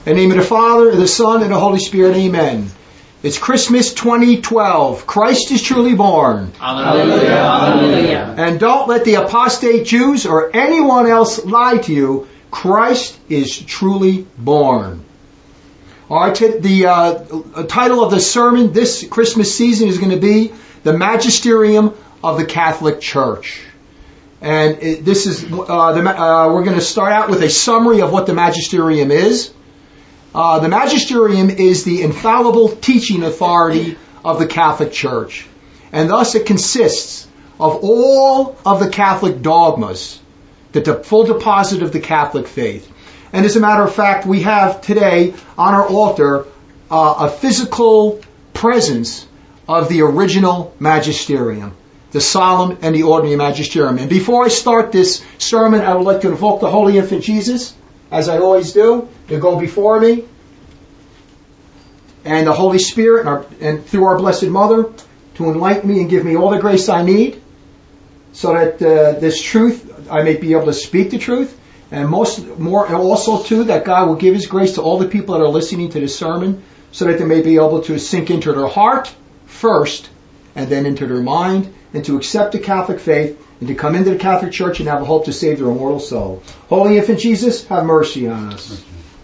In the name of the Father, and the Son, and the Holy Spirit, amen. It's Christmas 2012. Christ is truly born. Hallelujah. Hallelujah. And don't let the apostate Jews or anyone else lie to you. Christ is truly born. All right, the title of the sermon this Christmas season is going to be The Magisterium of the Catholic Church. And this is we're going to start out with a summary of what the Magisterium is. The Magisterium is the infallible teaching authority of the Catholic Church. And thus it consists of all of the Catholic dogmas, the full deposit of the Catholic faith. And as a matter of fact, we have today on our altar a physical presence of the original Magisterium, the solemn and the ordinary Magisterium. And before I start this sermon, I would like to invoke the Holy Infant Jesus, as I always do, to go before me, and the Holy Spirit, and through our Blessed Mother, to enlighten me and give me all the grace I need, so that this truth, I may be able to speak the truth, and also too, that God will give His grace to all the people that are listening to this sermon, so that they may be able to sink into their heart first, and then into their mind, and to accept the Catholic faith, and to come into the Catholic Church and have a hope to save their immortal soul. Holy Infant Jesus, have mercy on us.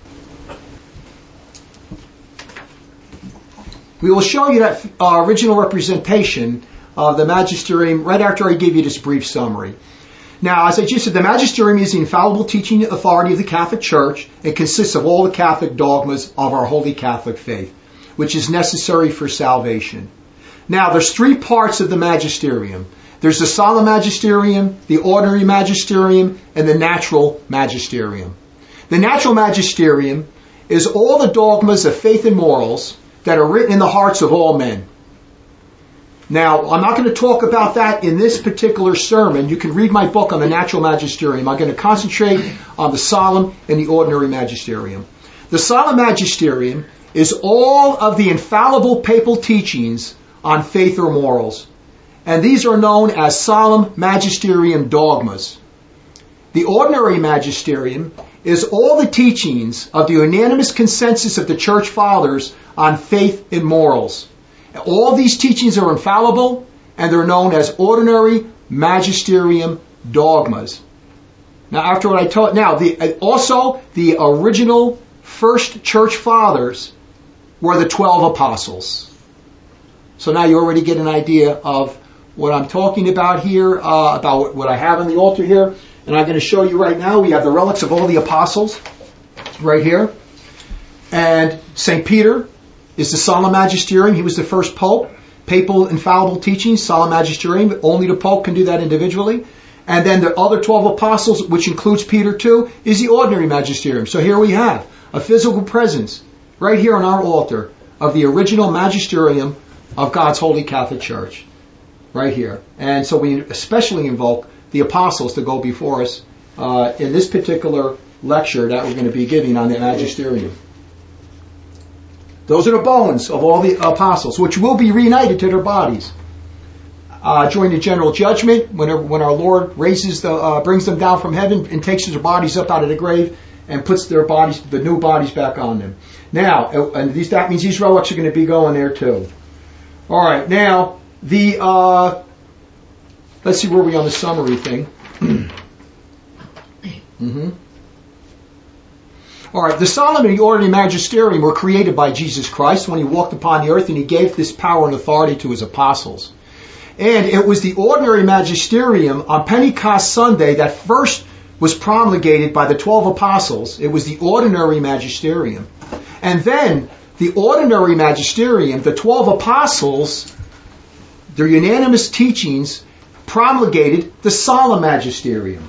We will show you that original representation of the Magisterium right after I give you this brief summary. Now, as I just said, the Magisterium is the infallible teaching authority of the Catholic Church. It consists of all the Catholic dogmas of our Holy Catholic faith, which is necessary for salvation. Now, there's three parts of the Magisterium. There's the solemn Magisterium, the ordinary Magisterium, and the natural Magisterium. The natural Magisterium is all the dogmas of faith and morals that are written in the hearts of all men. Now, I'm not going to talk about that in this particular sermon. You can read my book on the natural Magisterium. I'm going to concentrate on the solemn and the ordinary Magisterium. The solemn Magisterium is all of the infallible papal teachings on faith or morals. And these are known as solemn magisterium dogmas. The ordinary magisterium is all the teachings of the unanimous consensus of the Church Fathers on faith and morals. All these teachings are infallible, and they're known as ordinary magisterium dogmas. Now, after what I taught, also the original first Church Fathers were the 12 apostles. So now you already get an idea of what I'm talking about here, about what I have on the altar here. And I'm going to show you right now, we have the relics of all the apostles right here. And St. Peter is the solemn magisterium. He was the first pope. Papal infallible teachings, solemn magisterium. Only the pope can do that individually. And then the other 12 apostles, which includes Peter too, is the ordinary magisterium. So here we have a physical presence right here on our altar of the original magisterium of God's Holy Catholic Church, right here. And so we especially invoke the apostles to go before us in this particular lecture that we're going to be giving on the magisterium. Those are the bones of all the apostles, which will be reunited to their bodies during the general judgment, when our Lord brings them down from heaven and takes their bodies up out of the grave and puts their bodies, the new bodies, back on them. Now, that means these relics are going to be going there too. All right, now let's see where we are on the summary thing. All right, the solemn and the ordinary magisterium were created by Jesus Christ when He walked upon the earth, and He gave this power and authority to His apostles. And it was the ordinary magisterium on Pentecost Sunday that first was promulgated by the 12 apostles. It was the ordinary magisterium. And then the ordinary magisterium, the 12 apostles, their unanimous teachings, promulgated the solemn magisterium,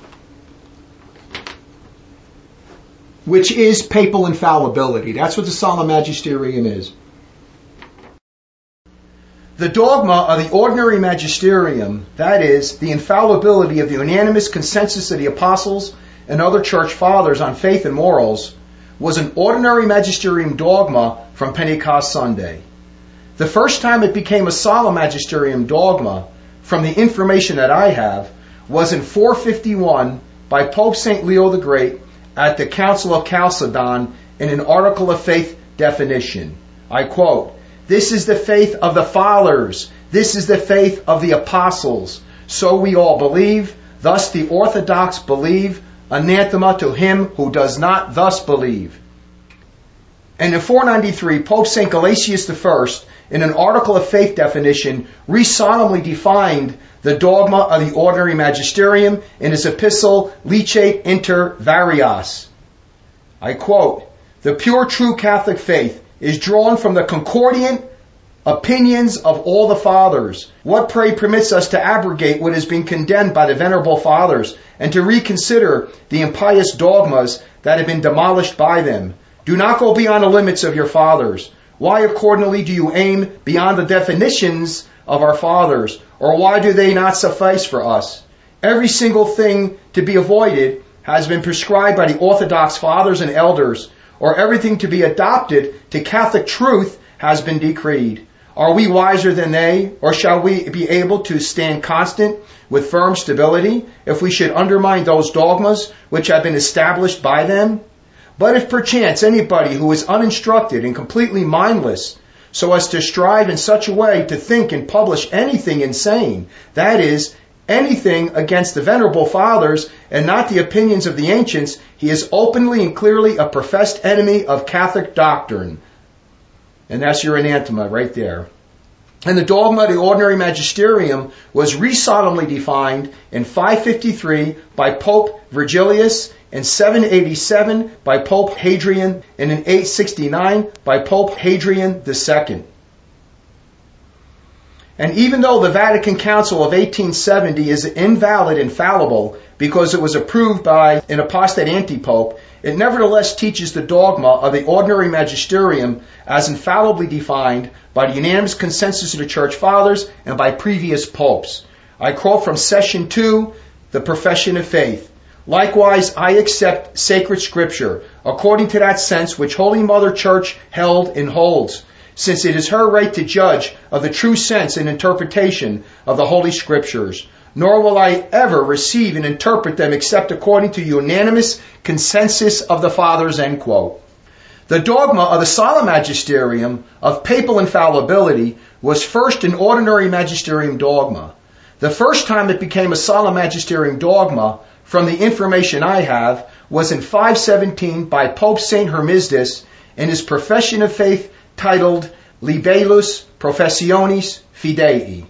which is papal infallibility. That's what the solemn magisterium is. The dogma of the ordinary magisterium, that is, the infallibility of the unanimous consensus of the apostles and other church fathers on faith and morals, was an ordinary magisterium dogma from Pentecost Sunday. The first time it became a solemn magisterium dogma, from the information that I have, was in 451 by Pope St. Leo the Great at the Council of Chalcedon in an article of faith definition. I quote, "This is the faith of the fathers. This is the faith of the apostles. So we all believe. Thus the Orthodox believe. Anathema to him who does not thus believe." And in 493, Pope St. Gelasius I, in an article of faith definition, re-solemnly defined the dogma of the ordinary magisterium in his epistle Licet Inter Varias. I quote, "The pure true Catholic faith is drawn from the concordant opinions of all the fathers. What pray permits us to abrogate what has been condemned by the venerable fathers and to reconsider the impious dogmas that have been demolished by them? Do not go beyond the limits of your fathers. Why accordingly do you aim beyond the definitions of our fathers? Or why do they not suffice for us? Every single thing to be avoided has been prescribed by the Orthodox fathers and elders, or everything to be adopted to Catholic truth has been decreed. Are we wiser than they, or shall we be able to stand constant with firm stability if we should undermine those dogmas which have been established by them? But if perchance anybody who is uninstructed and completely mindless, so as to strive in such a way to think and publish anything insane, that is, anything against the venerable fathers and not the opinions of the ancients, he is openly and clearly a professed enemy of Catholic doctrine." And that's your anathema right there. And the dogma of the ordinary magisterium was re-solemnly defined in 553 by Pope Virgilius, in 787 by Pope Hadrian, and in 869 by Pope Hadrian II. And even though the Vatican Council of 1870 is invalid and fallible because it was approved by an apostate antipope, it nevertheless teaches the dogma of the ordinary magisterium as infallibly defined by the unanimous consensus of the Church Fathers and by previous popes. I quote from Session 2, the Profession of Faith. "Likewise, I accept sacred scripture according to that sense which Holy Mother Church held and holds, since it is her right to judge of the true sense and interpretation of the Holy Scriptures. Nor will I ever receive and interpret them except according to unanimous consensus of the Fathers." End quote. The dogma of the solemn magisterium of papal infallibility was first an ordinary magisterium dogma. The first time it became a solemn magisterium dogma, from the information I have, was in 517 by Pope St. Hermisdus in his profession of faith titled Libellus Professionis Fidei.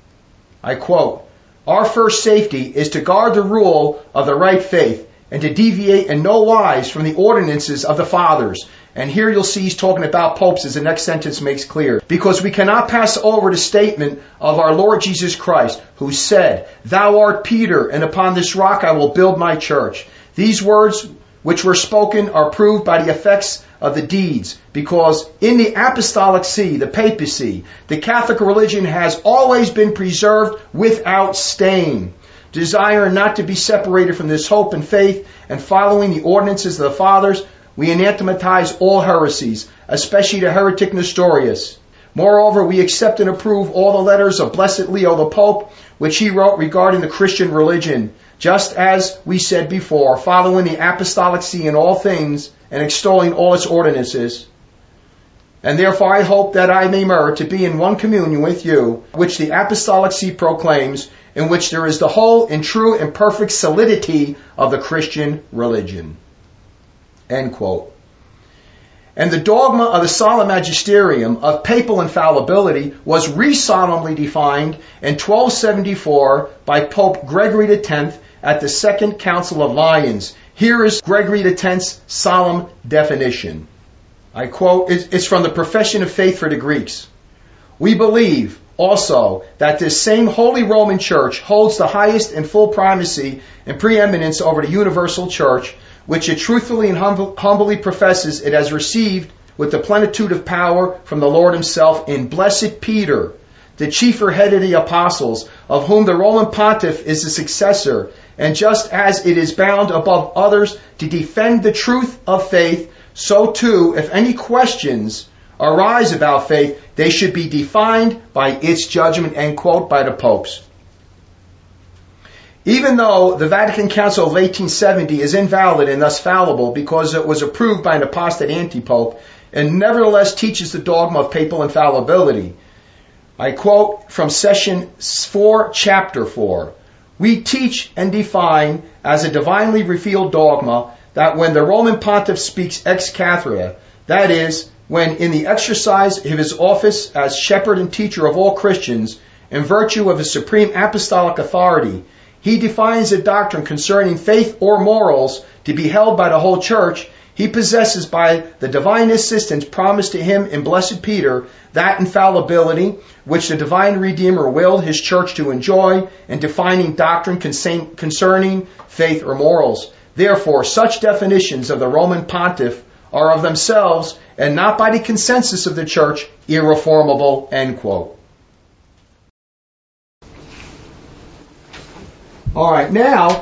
I quote, "Our first safety is to guard the rule of the right faith and to deviate in no wise from the ordinances of the fathers." And here you'll see he's talking about popes, as the next sentence makes clear. "Because we cannot pass over the statement of our Lord Jesus Christ, who said, 'Thou art Peter, and upon this rock I will build my church.' These words which were spoken are proved by the effects of the deeds, because in the apostolic see, the papacy, the Catholic religion has always been preserved without stain. Desiring not to be separated from this hope and faith, and following the ordinances of the fathers, we anathematize all heresies, especially the heretic Nestorius. Moreover, we accept and approve all the letters of Blessed Leo the Pope, which he wrote regarding the Christian religion, just as we said before, following the apostolic see in all things, and extolling all its ordinances. And therefore I hope that I may merit to be in one communion with you, which the apostolic see proclaims, in which there is the whole and true and perfect solidity of the Christian religion." End quote. And the dogma of the solemn magisterium of papal infallibility was re-solemnly defined in 1274 by Pope Gregory X at the Second Council of Lyons. Here is Gregory X's solemn definition. I quote, it's from the Profession of Faith for the Greeks. "We believe also that this same Holy Roman Church holds the highest and full primacy and preeminence over the universal Church, which it truthfully and humbly professes it has received with the plenitude of power from the Lord himself in Blessed Peter, the chief or head of the apostles, of whom the Roman pontiff is the successor, and just as it is bound above others to defend the truth of faith, so too, if any questions arise about faith, they should be defined by its judgment," end quote, by the popes. Even though the Vatican Council of 1870 is invalid and thus fallible because it was approved by an apostate antipope, it nevertheless teaches the dogma of papal infallibility. I quote from Session 4, Chapter 4. We teach and define as a divinely revealed dogma that when the Roman Pontiff speaks ex cathedra, that is, when in the exercise of his office as shepherd and teacher of all Christians, in virtue of his supreme apostolic authority, he defines a doctrine concerning faith or morals to be held by the whole church, he possesses by the divine assistance promised to him in Blessed Peter that infallibility which the divine Redeemer willed his church to enjoy in defining doctrine concerning faith or morals. Therefore, such definitions of the Roman Pontiff are of themselves, and not by the consensus of the church, irreformable, end quote. All right, now,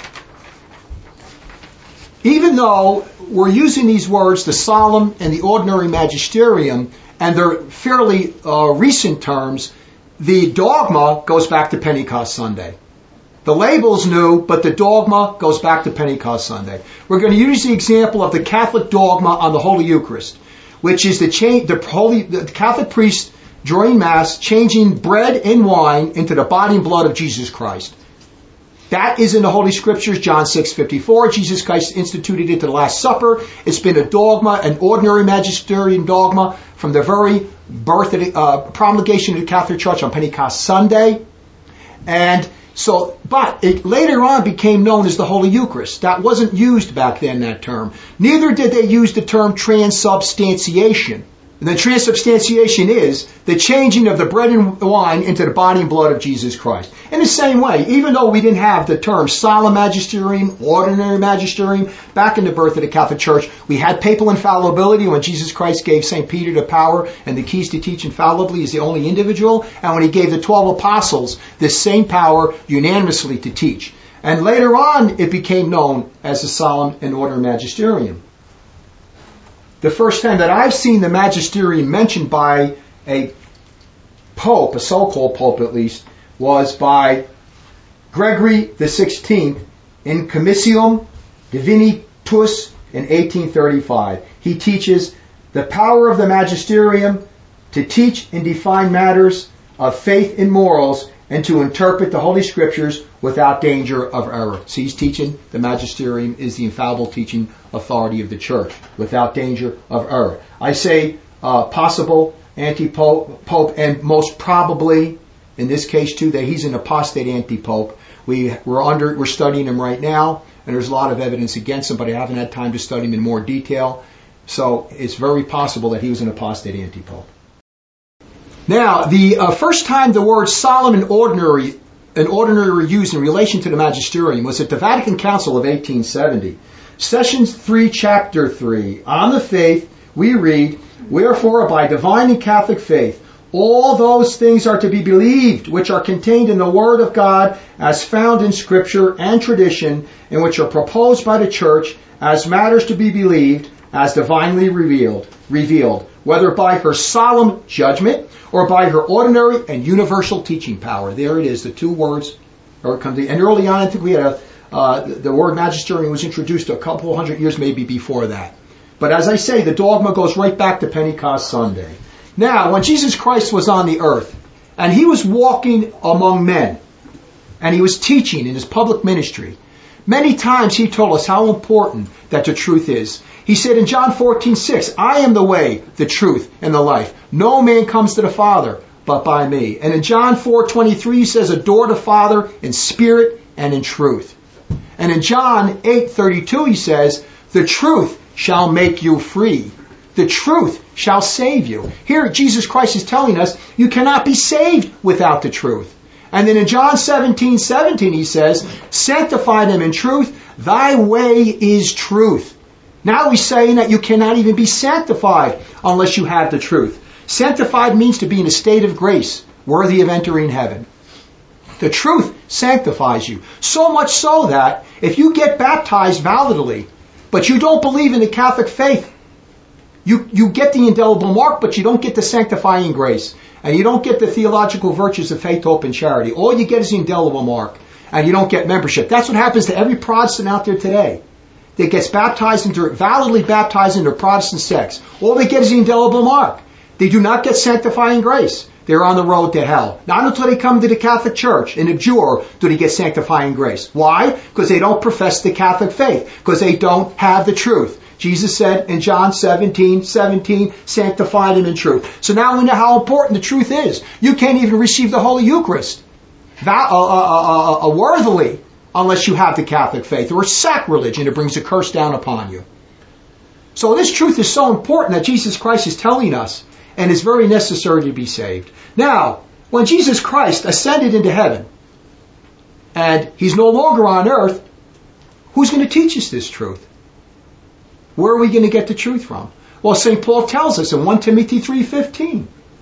even though we're using these words, the solemn and the ordinary magisterium, and they're fairly recent terms, the dogma goes back to Pentecost Sunday. The label's new, but the dogma goes back to Pentecost Sunday. We're going to use the example of the Catholic dogma on the Holy Eucharist, which is the Catholic priest during Mass changing bread and wine into the body and blood of Jesus Christ. That is in the Holy Scriptures, John 6:54. Jesus Christ instituted it to the Last Supper. It's been a dogma, an ordinary magisterium dogma from the very birth of the promulgation of the Catholic Church on Pentecost Sunday. And so, but it later on became known as the Holy Eucharist. That wasn't used back then, that term. Neither did they use the term transubstantiation. And the transubstantiation is the changing of the bread and wine into the body and blood of Jesus Christ. In the same way, even though we didn't have the term solemn magisterium, ordinary magisterium, back in the birth of the Catholic Church, we had papal infallibility when Jesus Christ gave St. Peter the power and the keys to teach infallibly as the only individual, and when he gave the 12 apostles this same power unanimously to teach. And later on, it became known as the solemn and ordinary magisterium. The first time that I've seen the magisterium mentioned by a pope, a so-called pope at least, was by Gregory XVI in Commissio Divinitus in 1835. He teaches the power of the magisterium to teach and define matters of faith and morals and to interpret the Holy Scriptures without danger of error. So he's teaching the magisterium is the infallible teaching authority of the church without danger of error. I say possible anti-pope and most probably, in this case too, that he's an apostate anti-pope. We're studying him right now, and there's a lot of evidence against him, but I haven't had time to study him in more detail. So it's very possible that he was an apostate anti-pope. Now, the first time the words solemn and ordinary were used in relation to the magisterium was at the Vatican Council of 1870. Session 3, Chapter 3. On the faith, we read, "Wherefore, by divine and Catholic faith, all those things are to be believed which are contained in the Word of God as found in Scripture and tradition, and which are proposed by the Church as matters to be believed, as divinely revealed, whether by her solemn judgment or by her ordinary and universal teaching power." There it is, the two words. And early on, I think we had the word magisterium was introduced a couple hundred years maybe before that. But as I say, the dogma goes right back to Pentecost Sunday. Now, when Jesus Christ was on the earth, and he was walking among men, and he was teaching in his public ministry, many times he told us how important that the truth is. He said in John 14:6, "I am the way, the truth, and the life. No man comes to the Father but by me." And in John 4:23 he says, "Adore the Father in spirit and in truth." And in John 8:32 he says, "The truth shall make you free. The truth shall save you." Here Jesus Christ is telling us you cannot be saved without the truth. And then in John 17:17 he says, "Sanctify them in truth. Thy way is truth." Now he's saying that you cannot even be sanctified unless you have the truth. Sanctified means to be in a state of grace, worthy of entering heaven. The truth sanctifies you. So much so that if you get baptized validly, but you don't believe in the Catholic faith, you get the indelible mark, but you don't get the sanctifying grace. And you don't get the theological virtues of faith, hope, and charity. All you get is the indelible mark. and you don't get membership. That's what happens to every Protestant out there today that gets validly baptized into Protestant sects. All they get is the indelible mark. They do not get sanctifying grace. They're on the road to hell. Not until they come to the Catholic Church and abjure do they get sanctifying grace. Why? Because they don't profess the Catholic faith. Because they don't have the truth. Jesus said in John 17:17, sanctify them in truth. So now we know how important the truth is. You can't even receive the Holy Eucharist worthily unless you have the Catholic faith, or it's sacrilege and it brings a curse down upon you. So this truth is so important that Jesus Christ is telling us, and it's very necessary to be saved. Now, when Jesus Christ ascended into heaven, and he's no longer on earth, who's going to teach us this truth? Where are we going to get the truth from? Well, St. Paul tells us in 1 Timothy 3:15.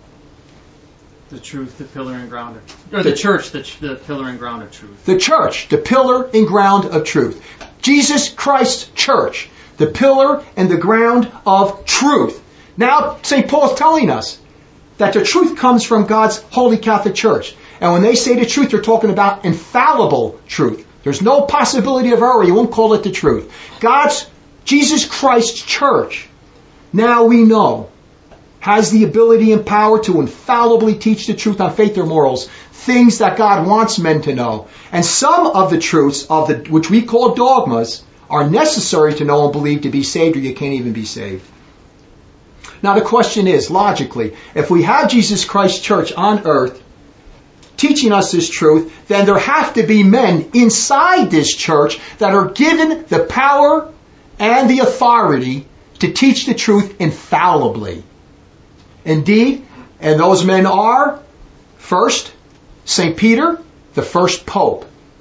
The truth, the pillar and ground of, or the church, the pillar and ground of truth. The church, the pillar and ground of truth. Jesus Christ's church, the pillar and the ground of truth. Now, St. Paul is telling us that the truth comes from God's Holy Catholic Church. And when they say the truth, they're talking about infallible truth. There's no possibility of error. You won't call it the truth. Jesus Christ's church, now we know, has the ability and power to infallibly teach the truth on faith or morals, things that God wants men to know. And some of the truths, which we call dogmas, are necessary to know and believe to be saved, or you can't even be saved. Now the question is, logically, if we have Jesus Christ's church on earth teaching us this truth, then there have to be men inside this church that are given the power and the authority to teach the truth infallibly. Indeed, and those men are, first, St. Peter, the first pope,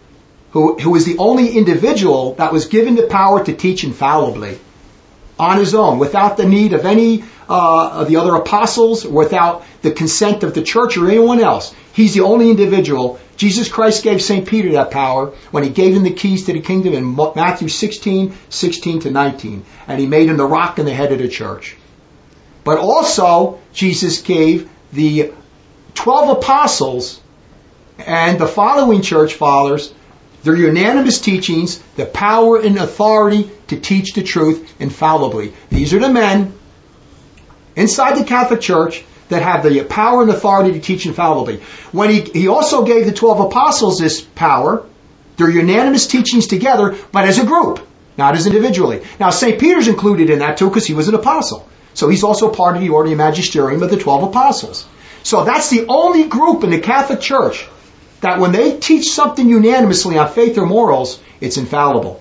who is the only individual that was given the power to teach infallibly on his own, without the need of any of the other apostles, without the consent of the church or anyone else. He's the only individual. Jesus Christ gave St. Peter that power when he gave him the keys to the kingdom in Matthew 16:16-19. And he made him the rock and the head of the church. But also, Jesus gave the 12 apostles and the following church fathers their unanimous teachings, the power and authority to teach the truth infallibly. These are the men inside the Catholic Church that have the power and authority to teach infallibly. When he also gave the 12 apostles this power, their unanimous teachings together, but as a group, not as individually. Now, St. Peter's included in that too because he was an apostle. So he's also part of the Ordinary Magisterium of the 12 apostles. So that's the only group in the Catholic Church that when they teach something unanimously on faith or morals, it's infallible.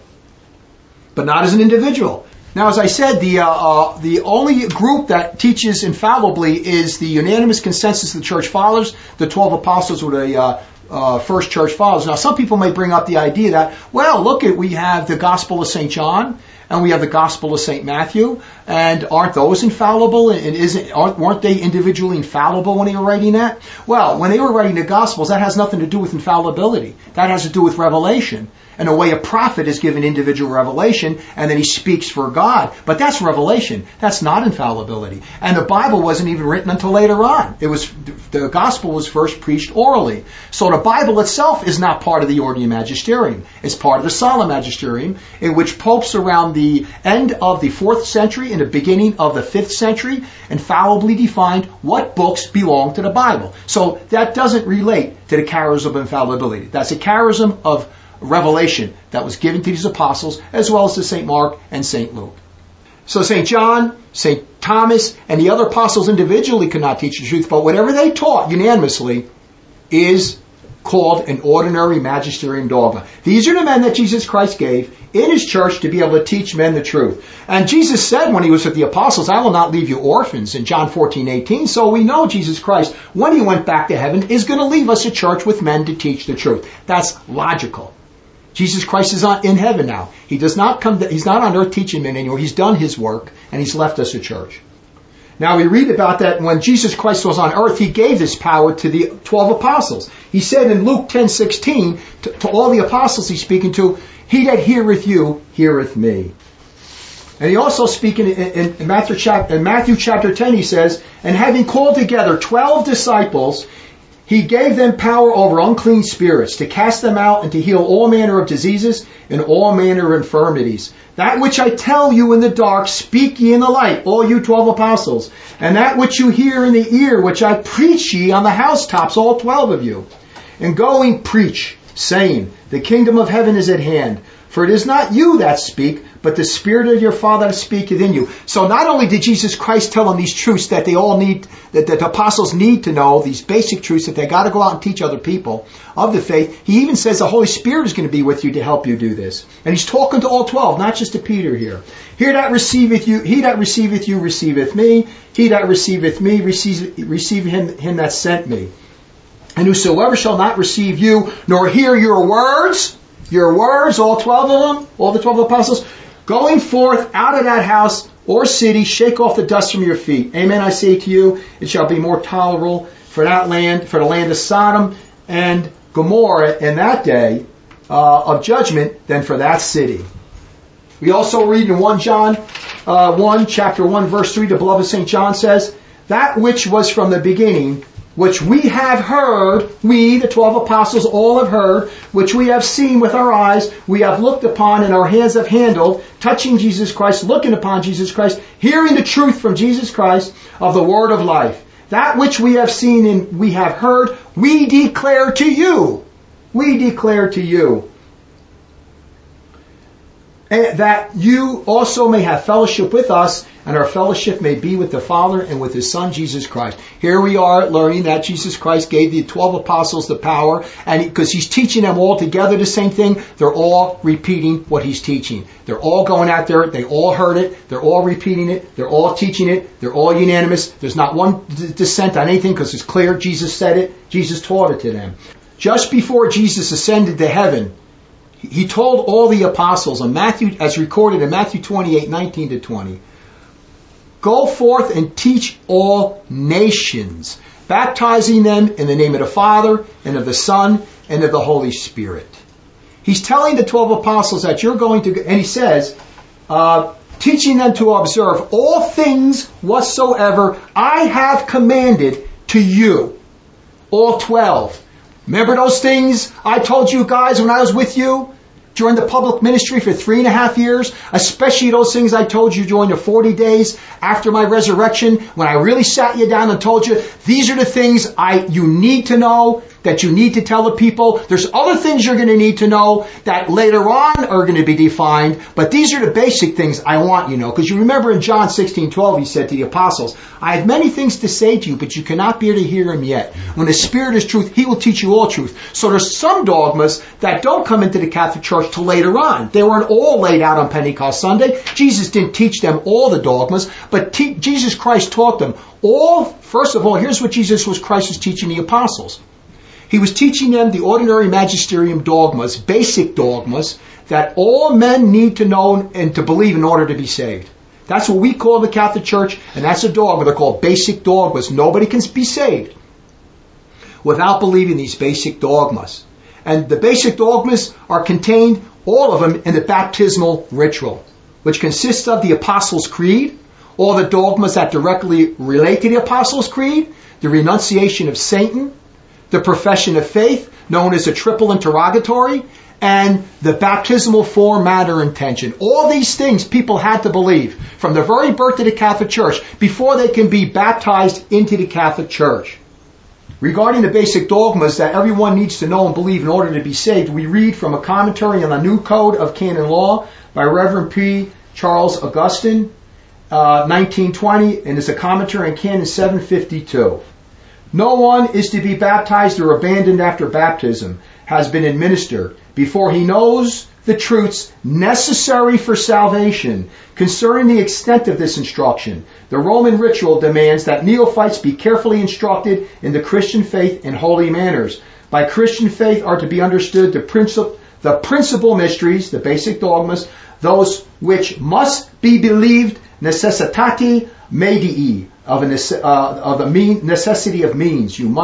But not as an individual. Now, as I said, the only group that teaches infallibly is the unanimous consensus of the Church Fathers. The 12 apostles were the first Church Fathers. Now, some people may bring up the idea that, well, we have the Gospel of St. John, and we have the Gospel of St. Matthew, and aren't those infallible? And weren't they individually infallible when they were writing that? Well, when they were writing the Gospels, that has nothing to do with infallibility. That has to do with revelation. And the way a prophet is given individual revelation, and then he speaks for God. But that's revelation. That's not infallibility. And the Bible wasn't even written until later on. The gospel was first preached orally. So the Bible itself is not part of the Ordinary Magisterium. It's part of the Solemn Magisterium, in which popes around the end of the 4th century and the beginning of the 5th century infallibly defined what books belong to the Bible. So that doesn't relate to the charism of infallibility. That's a charism of revelation that was given to these apostles, as well as to St. Mark and St. Luke. So St. John, St. Thomas, and the other apostles individually could not teach the truth, but whatever they taught unanimously is called an ordinary magisterium dogma. These are the men that Jesus Christ gave in his church to be able to teach men the truth. And Jesus said when he was with the apostles, I will not leave you orphans in John 14:18. So we know Jesus Christ, when he went back to heaven, is going to leave us a church with men to teach the truth. That's logical. Jesus Christ is in heaven now. He's not on earth teaching men anymore. He's done his work, and he's left us a church. Now we read about that when Jesus Christ was on earth, he gave this power to the 12 apostles. He said in Luke 10:16 to all the apostles he's speaking to, he that heareth you, heareth me. And he also speaking in Matthew chapter 10, he says, and having called together 12 disciples, He gave them power over unclean spirits, to cast them out and to heal all manner of diseases and all manner of infirmities. That which I tell you in the dark, speak ye in the light, all you 12 apostles. And that which you hear in the ear, which I preach ye on the housetops, all 12 of you. And going preach, saying, the kingdom of heaven is at hand. For it is not you that speak, but the Spirit of your Father that speaketh in you. So not only did Jesus Christ tell them these truths that they all need, that the apostles need to know, these basic truths that they got to go out and teach other people of the faith, he even says the Holy Spirit is going to be with you to help you do this. And he's talking to all 12, not just to Peter here. He that receiveth you receiveth me. He that receiveth me receive him that sent me. And whosoever shall not receive you, nor hear your words, all 12 of them, all the 12 apostles, going forth out of that house or city, shake off the dust from your feet. Amen, I say to you, it shall be more tolerable for that land, for the land of Sodom and Gomorrah in that day of judgment than for that city. We also read in 1 John 1, chapter 1, verse 3, the beloved St. John says, that which was from the beginning, which we have heard, we, the 12 apostles, all have heard, which we have seen with our eyes, we have looked upon, and our hands have handled, touching Jesus Christ, looking upon Jesus Christ, hearing the truth from Jesus Christ of the word of life. That which we have seen and we have heard, we declare to you. We declare to you. And that you also may have fellowship with us, and our fellowship may be with the Father and with His Son, Jesus Christ. Here we are learning that Jesus Christ gave the 12 apostles the power, and because He's teaching them all together the same thing, they're all repeating what He's teaching. They're all going out there, they all heard it, they're all repeating it, they're all teaching it, they're all unanimous. There's not one dissent on anything because it's clear Jesus said it, Jesus taught it to them. Just before Jesus ascended to heaven, He told all the apostles, in Matthew, as recorded in Matthew 28, 19 to 20, go forth and teach all nations, baptizing them in the name of the Father and of the Son and of the Holy Spirit. He's telling the 12 apostles that you're going to, and he says, teaching them to observe all things whatsoever I have commanded to you. All 12. Remember those things I told you guys when I was with you during the public ministry for 3.5 years? Especially those things I told you during the 40 days after my resurrection, when I really sat you down and told you, these are the things you need to know, that you need to tell the people. There's other things you're going to need to know that later on are going to be defined, but these are the basic things I want you to know. Because you remember in John 16:12, he said to the apostles, I have many things to say to you, but you cannot bear to hear them yet. When the Spirit is truth, He will teach you all truth. So there's some dogmas that don't come into the Catholic Church till later on. They weren't all laid out on Pentecost Sunday. Jesus didn't teach them all the dogmas, but Jesus Christ taught them all. First of all, here's what Christ was teaching the apostles. He was teaching them the ordinary magisterium dogmas, basic dogmas, that all men need to know and to believe in order to be saved. That's what we call the Catholic Church, and that's a dogma. They're called basic dogmas. Nobody can be saved without believing these basic dogmas. And the basic dogmas are contained, all of them, in the baptismal ritual, which consists of the Apostles' Creed, all the dogmas that directly relate to the Apostles' Creed, the renunciation of Satan, the profession of faith, known as a triple interrogatory, and the baptismal form, matter, intention. All these things people had to believe from the very birth of the Catholic Church before they can be baptized into the Catholic Church. Regarding the basic dogmas that everyone needs to know and believe in order to be saved, we read from a commentary on the New Code of Canon Law by Reverend P. Charles Augustine, 1920, and it's a commentary on Canon 752. No one is to be baptized or abandoned after baptism has been administered before he knows the truths necessary for salvation. Concerning the extent of this instruction, the Roman ritual demands that neophytes be carefully instructed in the Christian faith and holy manners. By Christian faith are to be understood the principal mysteries, the basic dogmas, those which must be believed, necessitati medii, of the necessity of means. You must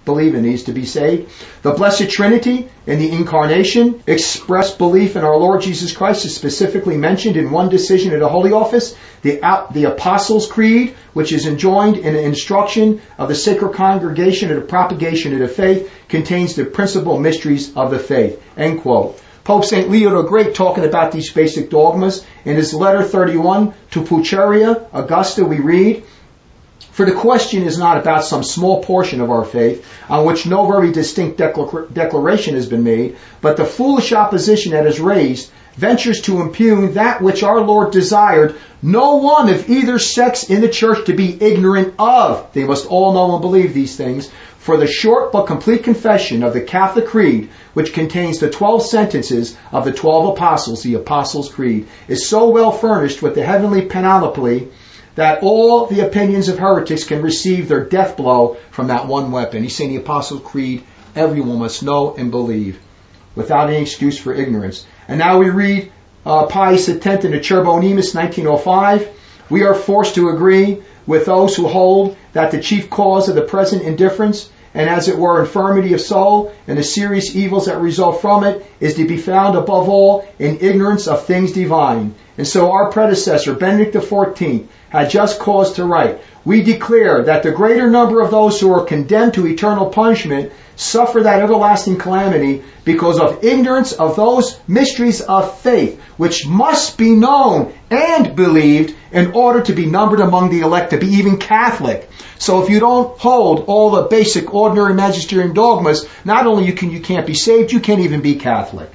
believe in these to be saved. The Blessed Trinity in the Incarnation, expressed belief in our Lord Jesus Christ is specifically mentioned in one decision of the Holy Office. The Apostles' Creed, which is enjoined in the instruction of the Sacred Congregation of the Propagation of the Faith, contains the principal mysteries of the faith. End quote. Pope St. Leo the Great, talking about these basic dogmas, in his letter 31 to Pulcheria Augusta, we read, "For the question is not about some small portion of our faith, on which no very distinct declaration has been made, but the foolish opposition that is raised ventures to impugn that which our Lord desired no one of either sex in the church to be ignorant of. They must all know and believe these things. For the short but complete confession of the Catholic Creed, which contains the 12 sentences of the 12 apostles, the Apostles' Creed, is so well furnished with the heavenly panoply that all the opinions of heretics can receive their death blow from that one weapon." He's saying the Apostles' Creed, everyone must know and believe, without any excuse for ignorance. And now we read Pius X in the Cherubonimus, 1905. "We are forced to agree with those who hold that the chief cause of the present indifference, and as it were infirmity of soul, and the serious evils that result from it, is to be found above all in ignorance of things divine. And so our predecessor, Benedict XIV, had just cause to write, 'We declare that the greater number of those who are condemned to eternal punishment suffer that everlasting calamity because of ignorance of those mysteries of faith, which must be known and believed in order to be numbered among the elect, to be even Catholic.' So if you don't hold all the basic ordinary magisterium dogmas, not only you can't be saved, you can't even be Catholic.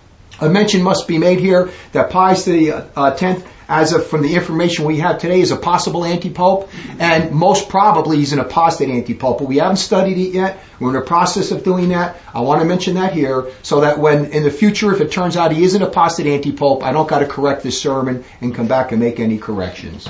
A mention must be made here that Pius X, as of from the information we have today, is a possible anti-pope, and most probably he's an apostate anti-pope, but we haven't studied it yet. We're in the process of doing that. I want to mention that here so that when in the future, if it turns out he is an apostate anti-pope, I don't got to correct this sermon and come back and make any corrections.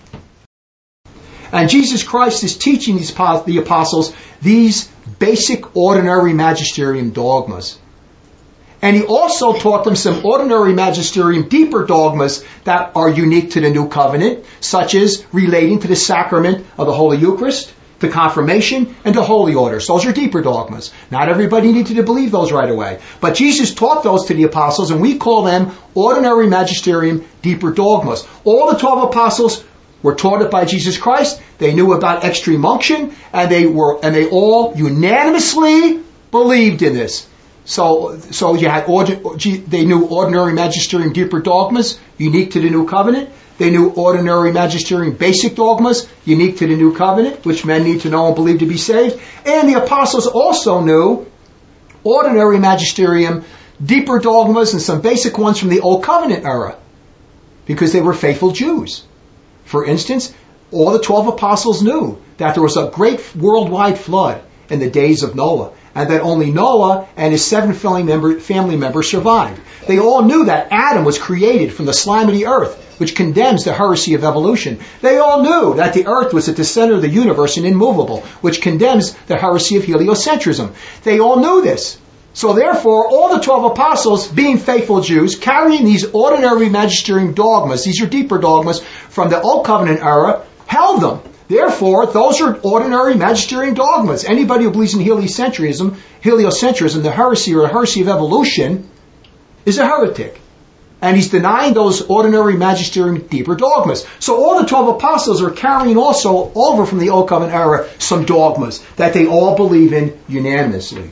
And Jesus Christ is teaching the apostles these basic ordinary magisterium dogmas. And he also taught them some ordinary magisterium deeper dogmas that are unique to the New Covenant, such as relating to the sacrament of the Holy Eucharist, to confirmation, and to holy orders. Those are deeper dogmas. Not everybody needed to believe those right away. But Jesus taught those to the apostles, and we call them ordinary magisterium deeper dogmas. All the 12 apostles were taught it by Jesus Christ. They knew about extreme unction, and they all unanimously believed in this. So you had they knew ordinary magisterium deeper dogmas unique to the New Covenant. They knew ordinary magisterium basic dogmas unique to the New Covenant, which men need to know and believe to be saved. And the apostles also knew ordinary magisterium deeper dogmas and some basic ones from the Old Covenant era, because they were faithful Jews. For instance, all the 12 apostles knew that there was a great worldwide flood in the days of Noah, and that only Noah and his 7 family members survived. They all knew that Adam was created from the slime of the earth, which condemns the heresy of evolution. They all knew that the earth was at the center of the universe and immovable, which condemns the heresy of heliocentrism. They all knew this. So therefore, all the 12 apostles, being faithful Jews, carrying these ordinary magisterium dogmas, these are deeper dogmas from the Old Covenant era, held them. Therefore, those are ordinary magisterium dogmas. Anybody who believes in heliocentrism, the heresy or the heresy of evolution, is a heretic. And he's denying those ordinary magisterium deeper dogmas. So all the 12 apostles are carrying also over from the Old Covenant era some dogmas that they all believe in unanimously.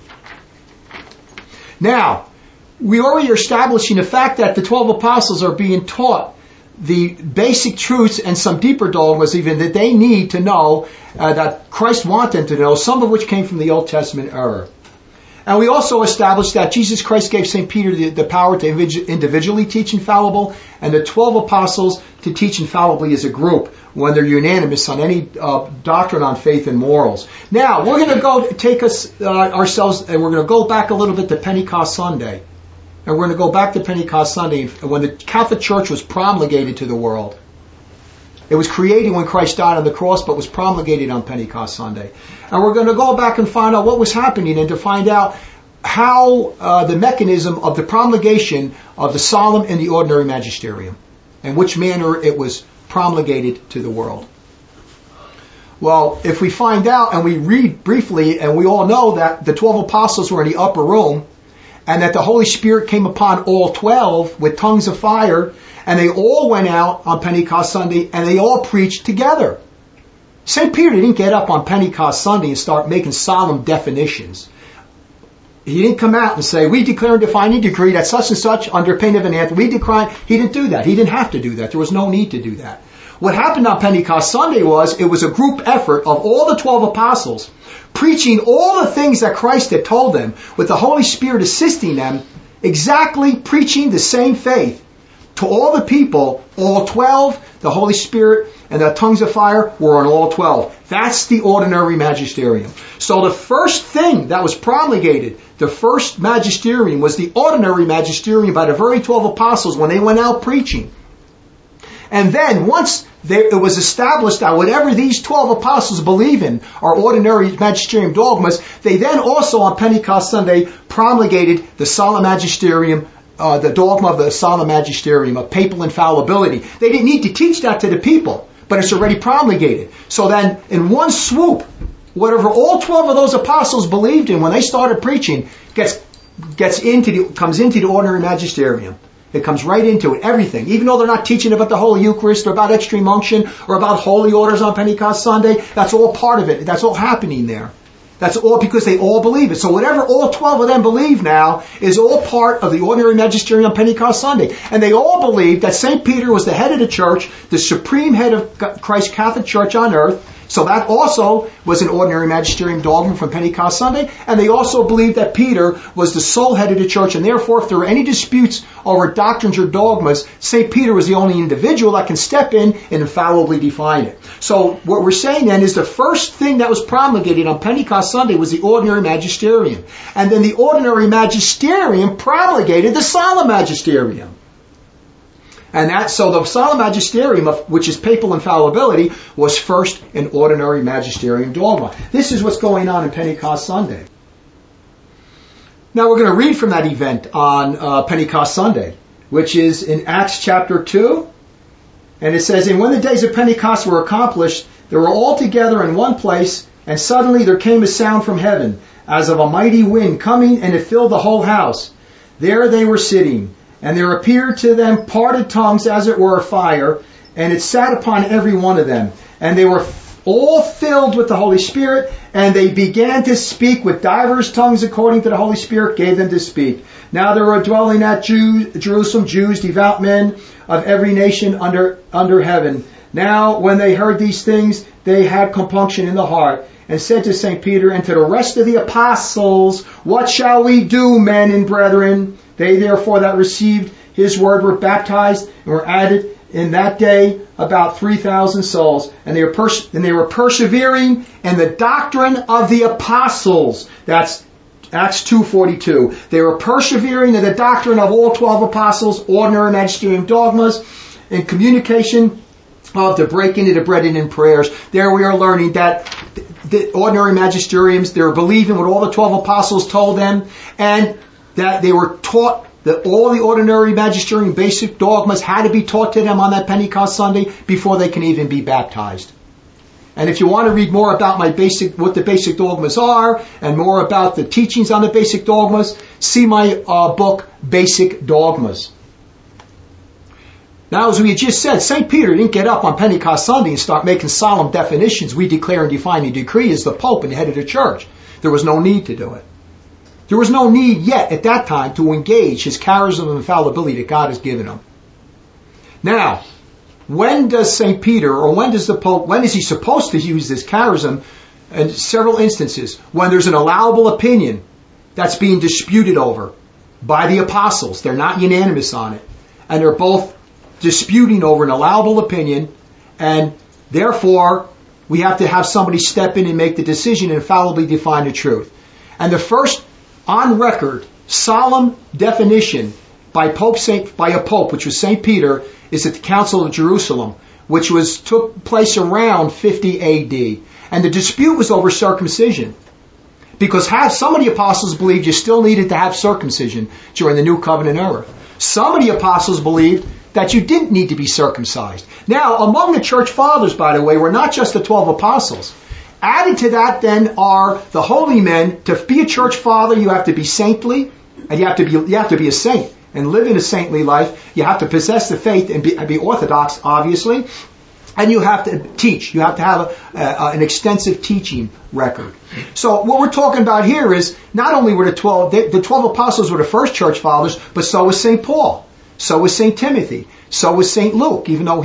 Now, we already are establishing the fact that the 12 apostles are being taught the basic truths and some deeper dogmas even that they need to know, that Christ wanted them to know, some of which came from the Old Testament era. And we also established that Jesus Christ gave St. Peter the power to individually teach infallible, and the 12 apostles to teach infallibly as a group when they're unanimous on any doctrine on faith and morals. Now, we're going to go take ourselves, and we're going to go back a little bit to Pentecost Sunday. And we're going to go back to Pentecost Sunday when the Catholic Church was promulgated to the world. It was created when Christ died on the cross, but was promulgated on Pentecost Sunday. And we're going to go back and find out what was happening and to find out how the mechanism of the promulgation of the solemn and the ordinary magisterium, and which manner it was promulgated to the world. Well, if we find out and we read briefly, and we all know that the 12 apostles were in the upper room, and that the Holy Spirit came upon all 12 with tongues of fire, and they all went out on Pentecost Sunday, and they all preached together. St. Peter didn't get up on Pentecost Sunday and start making solemn definitions. He didn't come out and say, we declare and define and decree that such and such under pain of an anthem. We decry. He didn't do that. He didn't have to do that. There was no need to do that. What happened on Pentecost Sunday was, it was a group effort of all the 12 apostles preaching all the things that Christ had told them, with the Holy Spirit assisting them, exactly preaching the same faith to all the people, all 12, the Holy Spirit and the tongues of fire were on all 12. That's the ordinary magisterium. So the first thing that was promulgated, the first magisterium, was the ordinary magisterium by the very 12 apostles when they went out preaching. And then once it was established that whatever these 12 apostles believe in are ordinary magisterium dogmas, they then also on Pentecost Sunday promulgated the solemn magisterium, the dogma of the solemn magisterium of papal infallibility. They didn't need to teach that to the people, but it's already promulgated. So then in one swoop, whatever all 12 of those apostles believed in when they started preaching comes into the ordinary magisterium. It comes right into it, everything. Even though they're not teaching about the Holy Eucharist or about extreme unction or about holy orders on Pentecost Sunday, that's all part of it. That's all happening there. That's all because they all believe it. So whatever all 12 of them believe now is all part of the ordinary magisterium on Pentecost Sunday. And they all believe that St. Peter was the head of the church, the supreme head of Christ's Catholic Church on earth. So that also was an ordinary magisterium dogma from Pentecost Sunday. And they also believed that Peter was the sole head of the church. And therefore, if there were any disputes over doctrines or dogmas, St. Peter was the only individual that can step in and infallibly define it. So what we're saying then is the first thing that was promulgated on Pentecost Sunday was the ordinary magisterium. And then the ordinary magisterium promulgated the solemn magisterium. And so the solemn magisterium, which is papal infallibility, was first an ordinary magisterium dogma. This is what's going on in Pentecost Sunday. Now we're going to read from that event on Pentecost Sunday, which is in Acts chapter 2. And it says, and when the days of Pentecost were accomplished, they were all together in one place, and suddenly there came a sound from heaven, as of a mighty wind coming, and it filled the whole house. There they were sitting. And there appeared to them parted tongues, as it were, fire, and it sat upon every one of them. And they were all filled with the Holy Spirit, and they began to speak with divers tongues according to the Holy Spirit gave them to speak. Now there were dwelling at Jerusalem Jews, devout men of every nation under heaven. Now when they heard these things, they had compunction in the heart, and said to St. Peter and to the rest of the apostles, what shall we do, men and brethren? They therefore that received his word were baptized and were added in that day about 3,000 souls. And they were persevering in the doctrine of the apostles. That's Acts 2:42. They were persevering in the doctrine of all 12 apostles, ordinary magisterium dogmas, in communication of the breaking of the bread and in prayers. There we are learning that the ordinary magisteriums, they were believing what all the 12 apostles told them, and that they were taught that all the ordinary magisterium basic dogmas had to be taught to them on that Pentecost Sunday before they can even be baptized. And if you want to read more about what the basic dogmas are, and more about the teachings on the basic dogmas, see my book, Basic Dogmas. Now, as we had just said, St. Peter didn't get up on Pentecost Sunday and start making solemn definitions. We declare and define and decree as the Pope and the head of the church. There was no need to do it. There was no need yet at that time to engage his charism of infallibility that God has given him. Now, when does St. Peter, or when does the Pope, when is he supposed to use this charism? In several instances, when there's an allowable opinion that's being disputed over by the apostles. They're not unanimous on it. And they're both disputing over an allowable opinion, and therefore we have to have somebody step in and make the decision and infallibly define the truth. And the first on record solemn definition by a pope, which was St. Peter, is at the Council of Jerusalem, which took place around 50 AD. And the dispute was over circumcision, because some of the apostles believed you still needed to have circumcision during the New Covenant era. Some of the apostles believed that you didn't need to be circumcised. Now, among the church fathers, by the way, were not just the 12 apostles. Added to that then are the holy men. To be a church father, you have to be saintly, and you have to be a saint and live in a saintly life. You have to possess the faith and be orthodox, obviously. And you have to teach. You have to have an extensive teaching record. So what we're talking about here is not only were the 12 apostles were the first church fathers, but so was St. Paul. So was St. Timothy. So was St. Luke, even though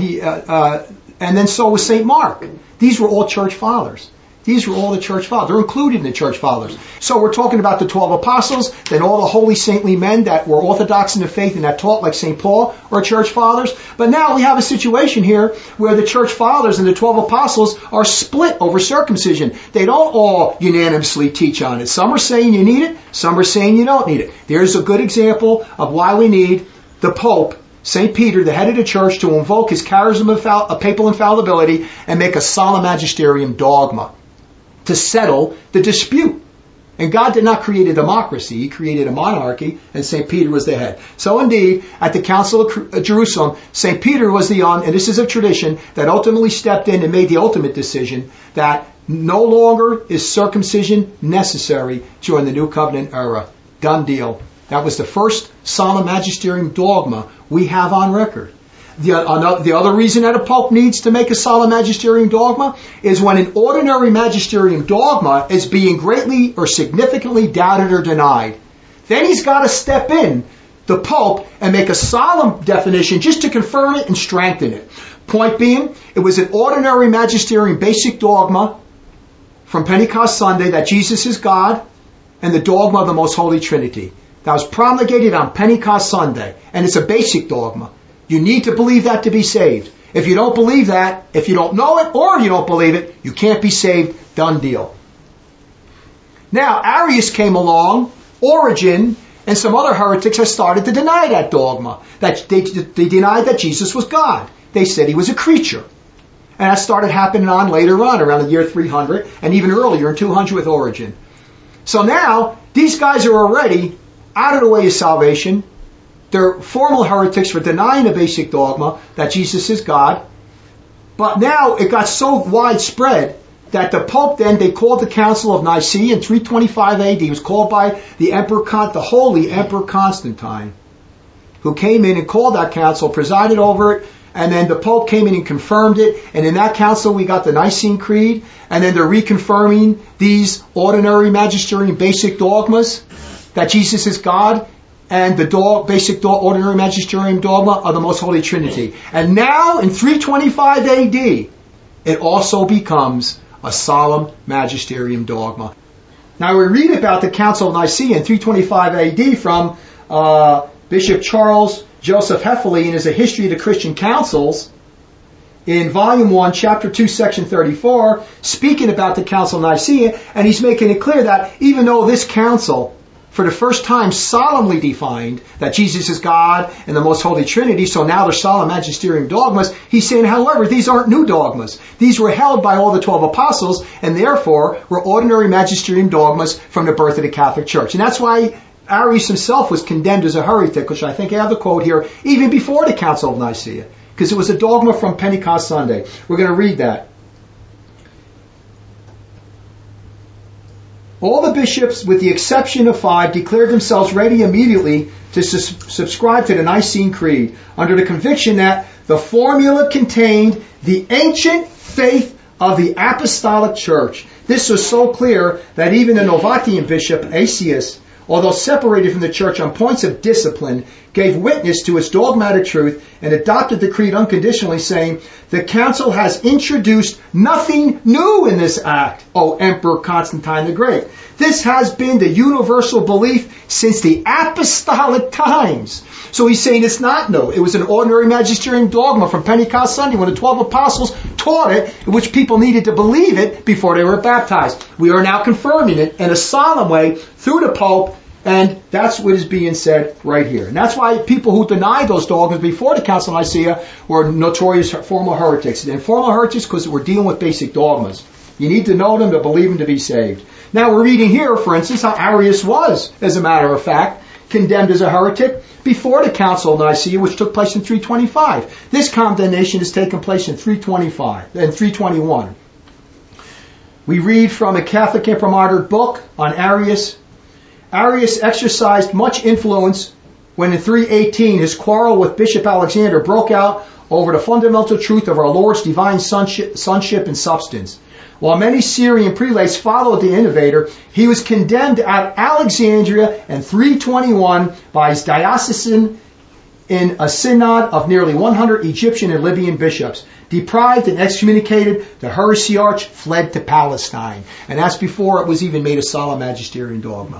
and then so was St. Mark. These were all church fathers. These were all the church fathers. They're included in the church fathers. So we're talking about the 12 apostles, then all the holy saintly men that were orthodox in the faith and that taught like St. Paul are church fathers. But now we have a situation here where the church fathers and the 12 apostles are split over circumcision. They don't all unanimously teach on it. Some are saying you need it. Some are saying you don't need it. There's a good example of why we need the Pope, St. Peter, the head of the church, to invoke his charism of papal infallibility and make a solemn magisterium dogma to settle the dispute. And God did not create a democracy. He created a monarchy, and St. Peter was the head. So indeed, at the Council of Jerusalem, St. Peter was and this is a tradition, that ultimately stepped in and made the ultimate decision that no longer is circumcision necessary during the New Covenant era. Done deal. That was the first solemn magisterium dogma we have on record. The other reason that a pope needs to make a solemn magisterium dogma is when an ordinary magisterium dogma is being greatly or significantly doubted or denied. Then he's got to step in, the pope, and make a solemn definition just to confirm it and strengthen it. Point being, it was an ordinary magisterium basic dogma from Pentecost Sunday that Jesus is God and the dogma of the Most Holy Trinity. That was promulgated on Pentecost Sunday, and it's a basic dogma. You need to believe that to be saved. If you don't believe that, if you don't know it or you don't believe it, you can't be saved. Done deal. Now, Arius came along, Origen, and some other heretics have started to deny that dogma. That they denied that Jesus was God. They said he was a creature. And that started happening later on, around the year 300, and even earlier in 200 with Origen. So now, these guys are already out of the way of salvation. They're formal heretics for denying the basic dogma that Jesus is God. But now it got so widespread that the Pope then, they called the Council of Nicaea in 325 AD. It was called by the Holy Emperor Constantine, who came in and called that council, presided over it, and then the Pope came in and confirmed it. And in that council we got the Nicene Creed, and then they're reconfirming these ordinary magisterium basic dogmas that Jesus is God, and the basic ordinary magisterium dogma of the Most Holy Trinity. And now, in 325 AD, it also becomes a solemn magisterium dogma. Now, we read about the Council of Nicaea in 325 AD from Bishop Charles Joseph Hefele in his A History of the Christian Councils, in Volume 1, Chapter 2, Section 34, speaking about the Council of Nicaea, and he's making it clear that even though this council, for the first time, solemnly defined that Jesus is God and the Most Holy Trinity, so now they're solemn magisterium dogmas, he's saying, however, these aren't new dogmas. These were held by all the 12 apostles, and therefore were ordinary magisterium dogmas from the birth of the Catholic Church. And that's why Arius himself was condemned as a heretic, which I think I have the quote here, even before the Council of Nicaea, because it was a dogma from Pentecost Sunday. We're going to read that. All the bishops, with the exception of 5, declared themselves ready immediately to subscribe to the Nicene Creed, under the conviction that the formula contained the ancient faith of the Apostolic Church. This was so clear that even the Novatian bishop, Aesius, although separated from the Church on points of discipline, gave witness to its dogmatic truth and adopted the creed unconditionally, saying, "The Council has introduced nothing new in this act, O Emperor Constantine the Great. This has been the universal belief since the apostolic times." So he's saying it's not new. It was an ordinary magisterium dogma from Pentecost Sunday when the 12 apostles taught it, in which people needed to believe it before they were baptized. We are now confirming it in a solemn way through the Pope, and that's what is being said right here. And that's why people who denied those dogmas before the Council of Nicaea were notorious formal heretics. And formal heretics because we're dealing with basic dogmas. You need to know them to believe them to be saved. Now we're reading here, for instance, how Arius was, as a matter of fact, condemned as a heretic before the Council of Nicaea, which took place in 325. This condemnation has taken place in 325 and 321. We read from a Catholic imprimatur book on Arius. Arius exercised much influence when in 318 his quarrel with Bishop Alexander broke out over the fundamental truth of our Lord's divine sonship and substance. While many Syrian prelates followed the innovator, he was condemned at Alexandria in 321 by his diocesan in a synod of nearly 100 Egyptian and Libyan bishops. Deprived and excommunicated, the heresiarch fled to Palestine. And that's before it was even made a solemn magisterium dogma.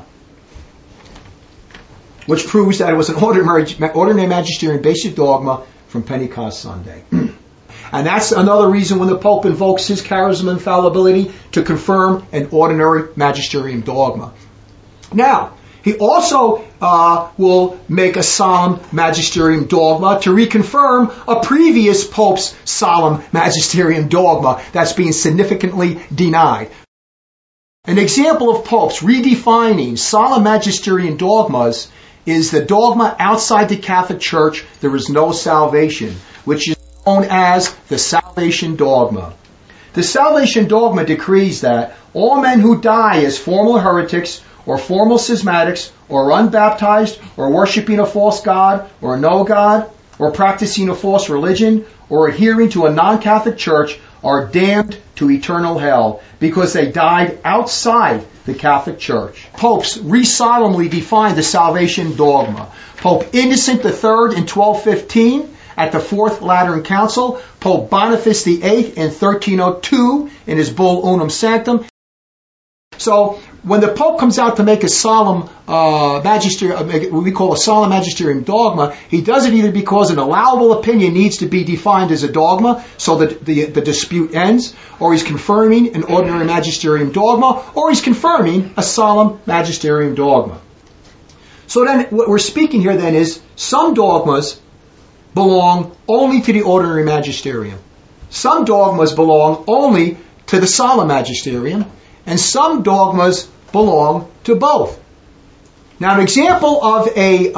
Which proves that it was an ordinary magisterium basic dogma from Pentecost Sunday. And that's another reason when the Pope invokes his charism and infallibility to confirm an ordinary magisterium dogma. Now, he also will make a solemn magisterium dogma to reconfirm a previous Pope's solemn magisterium dogma that's being significantly denied. An example of popes redefining solemn magisterium dogmas is the dogma outside the Catholic Church, there is no salvation, which is known as the salvation dogma. The salvation dogma decrees that all men who die as formal heretics or formal schismatics or unbaptized or worshiping a false god or no god or practicing a false religion or adhering to a non-Catholic church are damned to eternal hell because they died outside the Catholic Church. Popes re-solemnly defined the salvation dogma. Pope Innocent III in 1215 at the Fourth Lateran Council, Pope Boniface VIII in 1302 in his bull Unum Sanctum. So when the Pope comes out to make a solemn what we call a solemn magisterium dogma, he does it either because an allowable opinion needs to be defined as a dogma so that the dispute ends, or he's confirming an ordinary magisterium dogma, or he's confirming a solemn magisterium dogma. So then what we're speaking here then is some dogmas belong only to the ordinary magisterium. Some dogmas belong only to the solemn magisterium, and some dogmas belong to both. Now, an example of a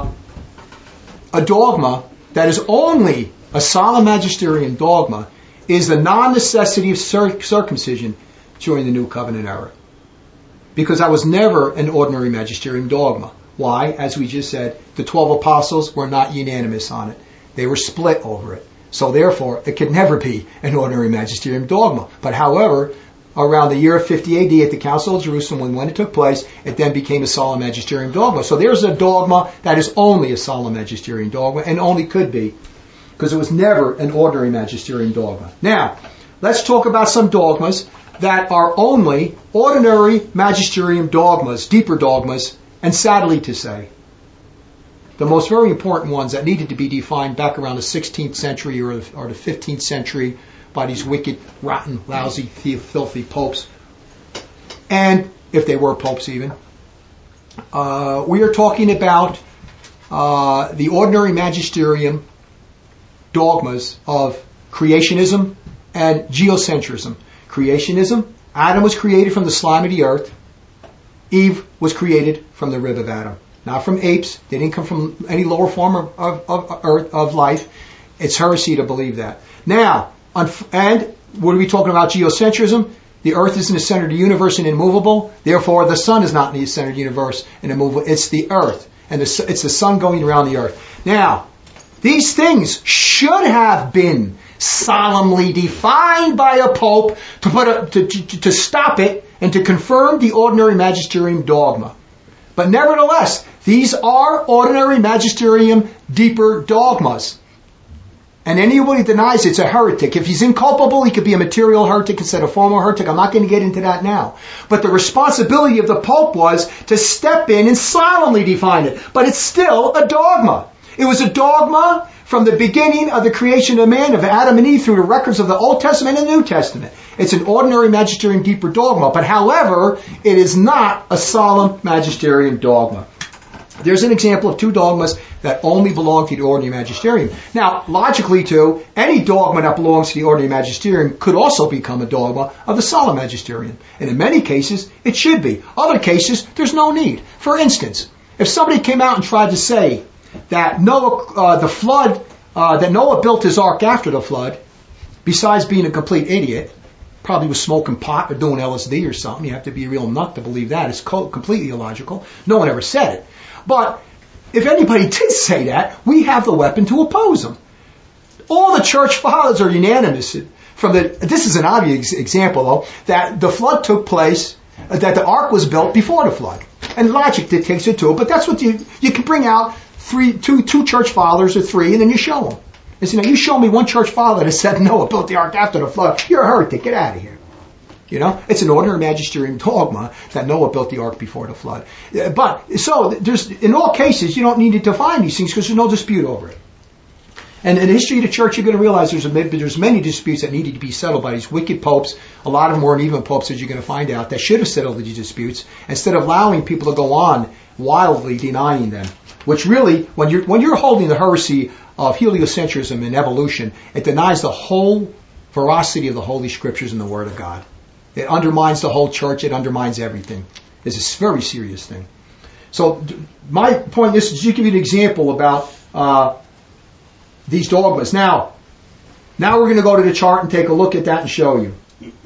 dogma that is only a solemn magisterium dogma is the non-necessity of circumcision during the New Covenant era. Because that was never an ordinary magisterium dogma. Why? As we just said, the 12 apostles were not unanimous on it. They were split over it. So therefore, it could never be an ordinary magisterium dogma. But however, around the year of 50 AD at the Council of Jerusalem, when it took place, it then became a solemn magisterium dogma. So there's a dogma that is only a solemn magisterium dogma, and only could be, because it was never an ordinary magisterium dogma. Now, let's talk about some dogmas that are only ordinary magisterium dogmas, deeper dogmas, and sadly to say, the most very important ones that needed to be defined back around the 16th century or the 15th century by these wicked, rotten, lousy, filthy popes, and if they were popes even. We are talking about the ordinary magisterium dogmas of creationism and geocentrism. Creationism, Adam was created from the slime of the earth. Eve was created from the rib of Adam. Not from apes. They didn't come from any lower form of life. It's heresy to believe that. Now, and what are we talking about geocentrism? The earth is in the center of the universe and immovable. Therefore, the sun is not in the center of the universe and immovable. It's the earth. And it's the sun going around the earth. Now, these things should have been solemnly defined by a pope to stop it and to confirm the ordinary magisterium dogma. But nevertheless, these are ordinary magisterium deeper dogmas. And anybody who denies it's a heretic. If he's inculpable, he could be a material heretic instead of formal heretic. I'm not going to get into that now. But the responsibility of the Pope was to step in and solemnly define it. But it's still a dogma. It was a dogma from the beginning of the creation of man, of Adam and Eve, through the records of the Old Testament and the New Testament. It's an ordinary magisterium deeper dogma. But however, it is not a solemn magisterium dogma. There's an example of two dogmas that only belong to the ordinary magisterium. Now, logically too, any dogma that belongs to the ordinary magisterium could also become a dogma of the solemn magisterium. And in many cases, it should be. Other cases, there's no need. For instance, if somebody came out and tried to say that Noah, that Noah built his ark after the flood, besides being a complete idiot, probably was smoking pot or doing LSD or something. You have to be a real nut to believe that. It's completely illogical. No one ever said it. But if anybody did say that, we have the weapon to oppose them. All the church fathers are unanimous. This is an obvious example, though, that the flood took place, that the ark was built before the flood. And logic dictates it too, but that's what you can bring out two church fathers or three, and then you show them. And say, now you show me one church father that said Noah built the ark after the flood. You're a heretic. Get out of here. It's an ordinary magisterium dogma that Noah built the ark before the flood. But so there's in all cases you don't need to define these things because there's no dispute over it. And in the history of the church, you're going to realize there's many disputes that needed to be settled by these wicked popes. A lot of them weren't even popes, as you're going to find out, that should have settled these disputes instead of allowing people to go on wildly denying them. Which really, when you're holding the heresy of heliocentrism and evolution, it denies the whole veracity of the Holy Scriptures and the Word of God. It undermines the whole church. It undermines everything. It's a very serious thing. So my point is to give you an example about these dogmas. Now we're going to go to the chart and take a look at that and show you.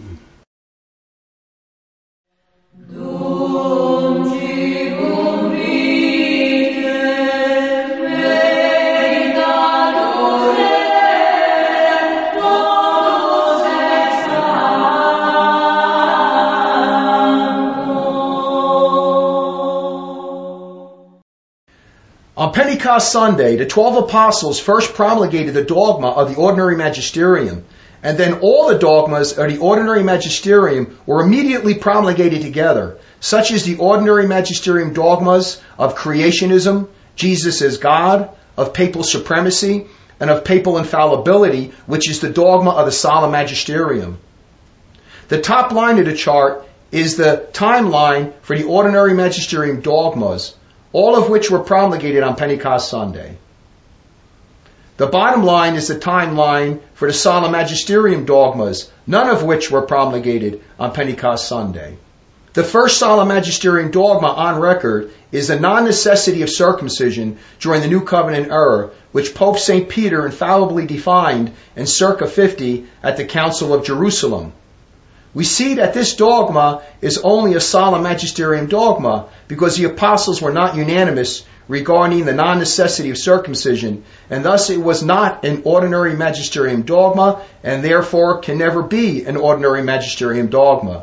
On Pentecost Sunday, the 12 apostles first promulgated the dogma of the ordinary magisterium, and then all the dogmas of the ordinary magisterium were immediately promulgated together, such as the ordinary magisterium dogmas of creationism, Jesus as God, of papal supremacy, and of papal infallibility, which is the dogma of the solemn magisterium. The top line of the chart is the timeline for the ordinary magisterium dogmas, all of which were promulgated on Pentecost Sunday. The bottom line is the timeline for the solemn magisterium dogmas, none of which were promulgated on Pentecost Sunday. The first solemn magisterium dogma on record is the non-necessity of circumcision during the New Covenant era, which Pope St. Peter infallibly defined in circa 50 at the Council of Jerusalem. We see that this dogma is only a solemn magisterium dogma because the apostles were not unanimous regarding the non-necessity of circumcision, and thus it was not an ordinary magisterium dogma, and therefore can never be an ordinary magisterium dogma.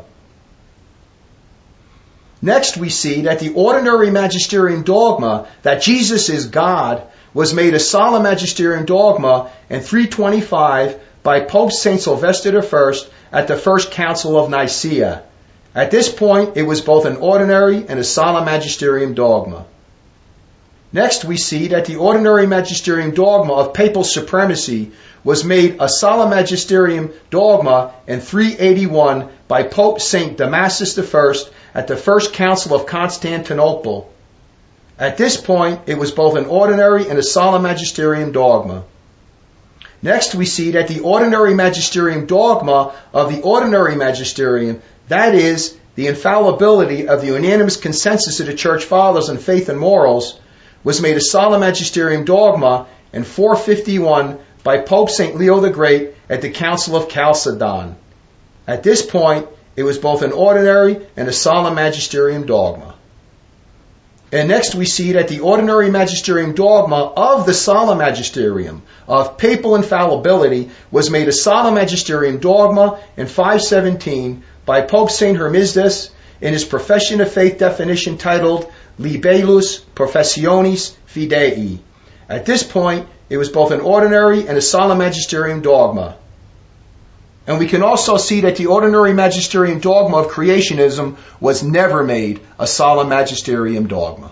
Next, we see that the ordinary magisterium dogma that Jesus is God was made a solemn magisterium dogma in 325 by Pope St. Sylvester I at the First Council of Nicaea. At this point, it was both an ordinary and a solemn magisterium dogma. Next, we see that the ordinary magisterium dogma of papal supremacy was made a solemn magisterium dogma in 381 by Pope St. Damasus I at the First Council of Constantinople. At this point, it was both an ordinary and a solemn magisterium dogma. Next, we see that the ordinary magisterium dogma of the ordinary magisterium, that is, the infallibility of the unanimous consensus of the Church Fathers on faith and morals, was made a solemn magisterium dogma in 451 by Pope St. Leo the Great at the Council of Chalcedon. At this point, it was both an ordinary and a solemn magisterium dogma. And next we see that the ordinary magisterium dogma of the solemn magisterium of papal infallibility was made a solemn magisterium dogma in 517 by Pope St. Hermisdas in his Profession of Faith definition titled Libellus Professionis Fidei. At this point, it was both an ordinary and a solemn magisterium dogma. And we can also see that the ordinary magisterium dogma of creationism was never made a solemn magisterium dogma.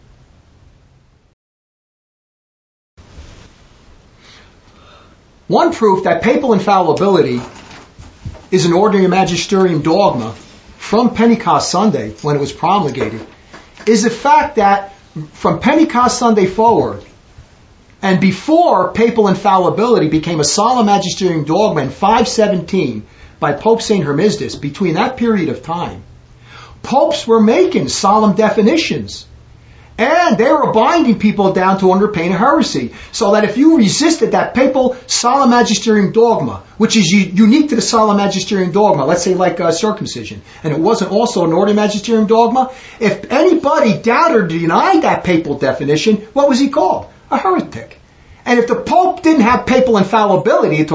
One proof that papal infallibility is an ordinary magisterium dogma from Pentecost Sunday, when it was promulgated, is the fact that from Pentecost Sunday forward, and before papal infallibility became a solemn magisterium dogma in 517 by Pope St. Hermisdas, between that period of time, popes were making solemn definitions And they were binding people down to under pain of heresy. So that if you resisted that papal solemn magisterium dogma, which is unique to the solemn magisterium dogma, let's say like circumcision, and it wasn't also an ordinary magisterium dogma, if anybody doubted or denied that papal definition, what was he called? A heretic. And if the Pope didn't have papal infallibility until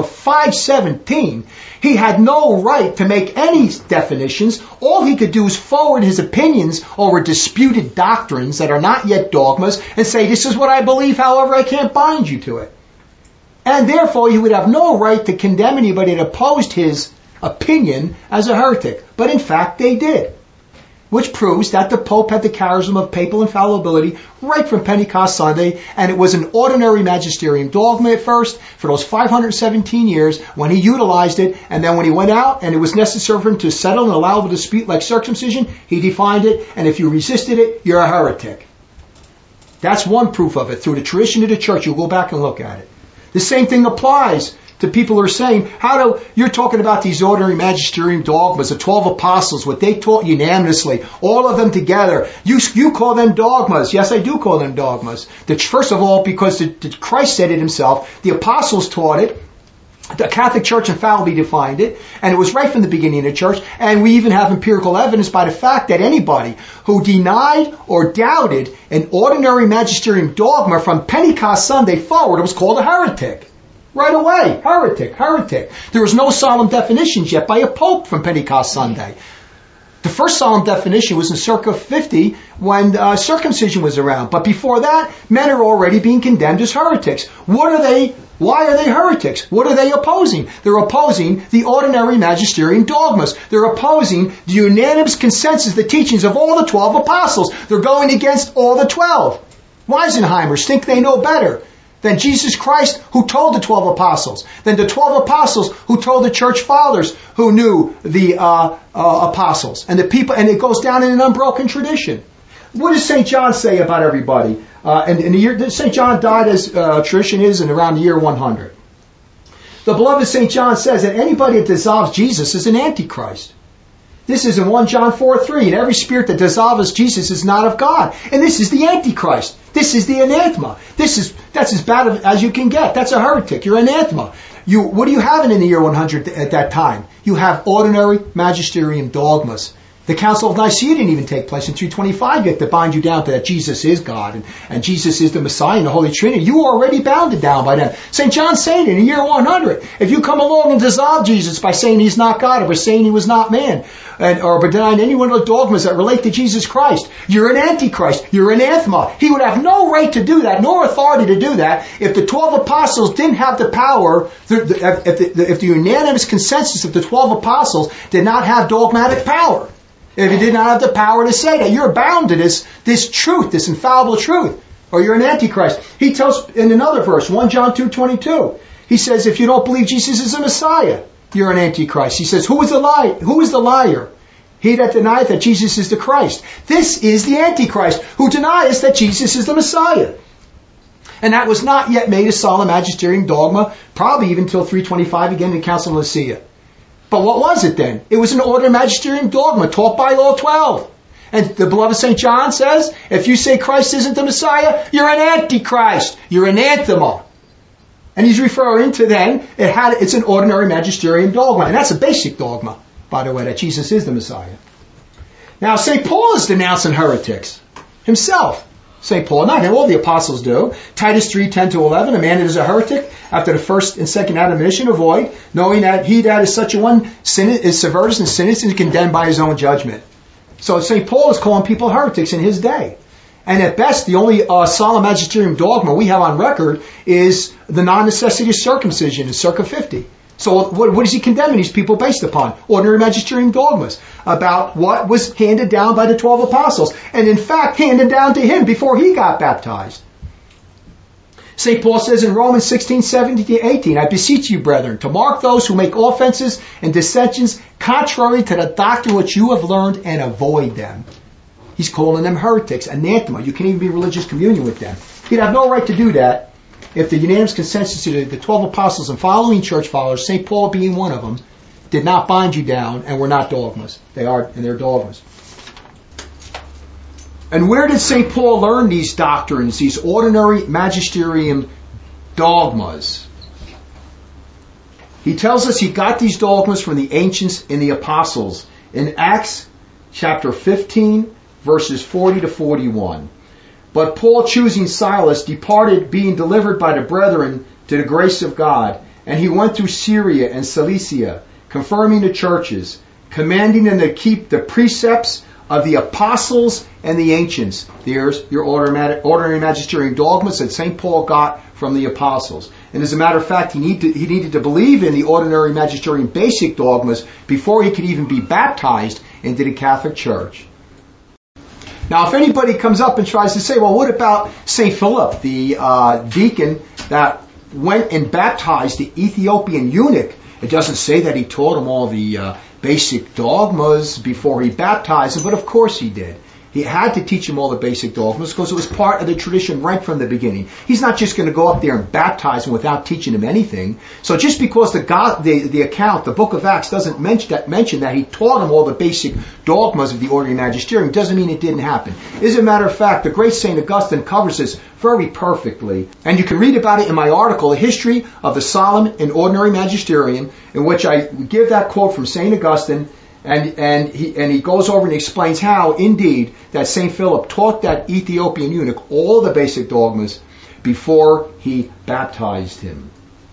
517, he had no right to make any definitions. All he could do was forward his opinions over disputed doctrines that are not yet dogmas and say, this is what I believe, however, I can't bind you to it. And therefore, he would have no right to condemn anybody that opposed his opinion as a heretic. But in fact, they did. Which proves that the Pope had the charism of papal infallibility right from Pentecost Sunday, and it was an ordinary magisterium dogma at first for those 517 years when he utilized it, and then when he went out and it was necessary for him to settle an allowable dispute like circumcision, he defined it, and if you resisted it, you're a heretic. That's one proof of it. Through the tradition of the church, you'll go back and look at it. The same thing applies to people who are saying, you're talking about these ordinary magisterium dogmas, the 12 apostles, what they taught unanimously, all of them together. You call them dogmas. Yes, I do call them dogmas. First of all, because Christ said it himself, the apostles taught it, the Catholic Church infallibly defined it, and it was right from the beginning of the church, and we even have empirical evidence by the fact that anybody who denied or doubted an ordinary magisterium dogma from Pentecost Sunday forward was called a heretic. Right away, heretic. There was no solemn definitions yet by a pope from Pentecost Sunday. The first solemn definition was in circa 50 when circumcision was around. But before that, men are already being condemned as heretics. What are they? Why are they heretics? What are they opposing? They're opposing the ordinary magisterium dogmas. They're opposing the unanimous consensus, the teachings of all the 12 apostles. They're going against all the 12. Weisenheimers think they know better than Jesus Christ, who told the 12 apostles, than the 12 apostles who told the church fathers who knew the apostles and the people, and it goes down in an unbroken tradition. What does St. John say about everybody? And in the year St. John died, as tradition is, in around the year 100. The beloved St. John says that anybody that dissolves Jesus is an antichrist. This is in 1 John 4:3. And every spirit that dissolves Jesus is not of God. And this is the Antichrist. This is the anathema. That's as bad as you can get. That's a heretic. You're anathema. What are you having in the year 100 at that time? You have ordinary magisterium dogmas. The Council of Nicaea didn't even take place in 325 yet to bind you down to that Jesus is God and Jesus is the Messiah and the Holy Trinity. You were already bounded down by them. St. John saying in the year 100, if you come along and dissolve Jesus by saying he's not God or by saying he was not man, or by denying any one of the dogmas that relate to Jesus Christ, you're an antichrist, you're an anathema. He would have no right to do that, nor authority to do that, if the 12 apostles didn't have the power, if the unanimous consensus of the 12 apostles did not have dogmatic power. If you did not have the power to say that, you're bound to this truth, this infallible truth, or you're an antichrist. He tells in another verse, 1 John 2:22, he says, if you don't believe Jesus is the Messiah, you're an antichrist. He says, who is the liar? He that denieth that Jesus is the Christ. This is the antichrist, who denies that Jesus is the Messiah. And that was not yet made a solemn magisterium dogma, probably even until 325 again in the Council of Nicaea. But what was it then? It was an ordinary magisterium dogma taught by all 12. And the beloved St. John says, if you say Christ isn't the Messiah, you're an antichrist. You're an anathema. And he's referring to then, it's an ordinary magisterium dogma. And that's a basic dogma, by the way, that Jesus is the Messiah. Now, St. Paul is denouncing heretics himself. St. Paul, not him, all the apostles do. Titus 3:10-11, a man that is a heretic, after the first and second admonition, avoid, knowing that he that is such a one is subverted and sinneth and condemned by his own judgment. So St. Paul is calling people heretics in his day. And at best, the only solemn magisterium dogma we have on record is the non-necessity of circumcision in circa 50. So what is he condemning these people based upon? Ordinary magisterium dogmas about what was handed down by the 12 apostles. And in fact, handed down to him before he got baptized. St. Paul says in Romans 16:17-18, I beseech you, brethren, to mark those who make offenses and dissensions contrary to the doctrine which you have learned and avoid them. He's calling them heretics, anathema. You can't even be in religious communion with them. He'd have no right to do that if the unanimous consensus of the 12 apostles and following church followers, St. Paul being one of them, did not bind you down and were not dogmas. They're dogmas. And where did St. Paul learn these doctrines, these ordinary magisterium dogmas? He tells us he got these dogmas from the ancients and the apostles in Acts chapter 15, verses 40 to 41. But Paul, choosing Silas, departed, being delivered by the brethren to the grace of God. And he went through Syria and Cilicia, confirming the churches, commanding them to keep the precepts of the apostles and the ancients. There's your ordinary magisterium dogmas that St. Paul got from the apostles. And as a matter of fact, he needed to believe in the ordinary magisterium basic dogmas before he could even be baptized into the Catholic Church. Now, if anybody comes up and tries to say, well, what about St. Philip, the deacon that went and baptized the Ethiopian eunuch? It doesn't say that he taught him all the basic dogmas before he baptized him, but of course he did. He had to teach him all the basic dogmas because it was part of the tradition right from the beginning. He's not just going to go up there and baptize him without teaching him anything. So just because the account, the book of Acts, doesn't mention that he taught him all the basic dogmas of the ordinary magisterium, doesn't mean it didn't happen. As a matter of fact, the great St. Augustine covers this very perfectly. And you can read about it in my article, A History of the Solemn and Ordinary Magisterium, in which I give that quote from St. Augustine. And he goes over and explains how, indeed, that St. Philip taught that Ethiopian eunuch all the basic dogmas before he baptized him.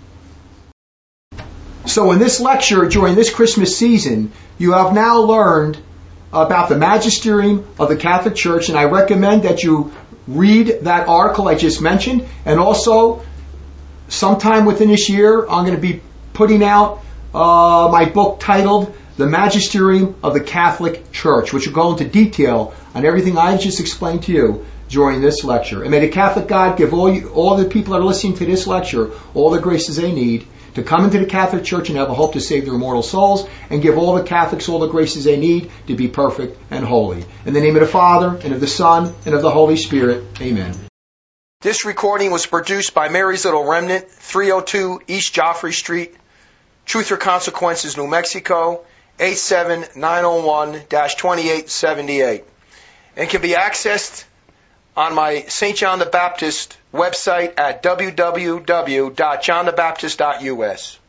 So in this lecture, during this Christmas season, you have now learned about the magisterium of the Catholic Church, and I recommend that you read that article I just mentioned, and also, sometime within this year, I'm going to be putting out my book titled The Magisterium of the Catholic Church, which will go into detail on everything I just explained to you during this lecture. And may the Catholic God give all the people that are listening to this lecture all the graces they need to come into the Catholic Church and have a hope to save their immortal souls, and give all the Catholics all the graces they need to be perfect and holy. In the name of the Father, and of the Son, and of the Holy Spirit. Amen. This recording was produced by Mary's Little Remnant, 302 East Joffrey Street, Truth or Consequences, New Mexico, 87901-2878, and can be accessed on my St. John the Baptist website at www.johnthebaptist.us.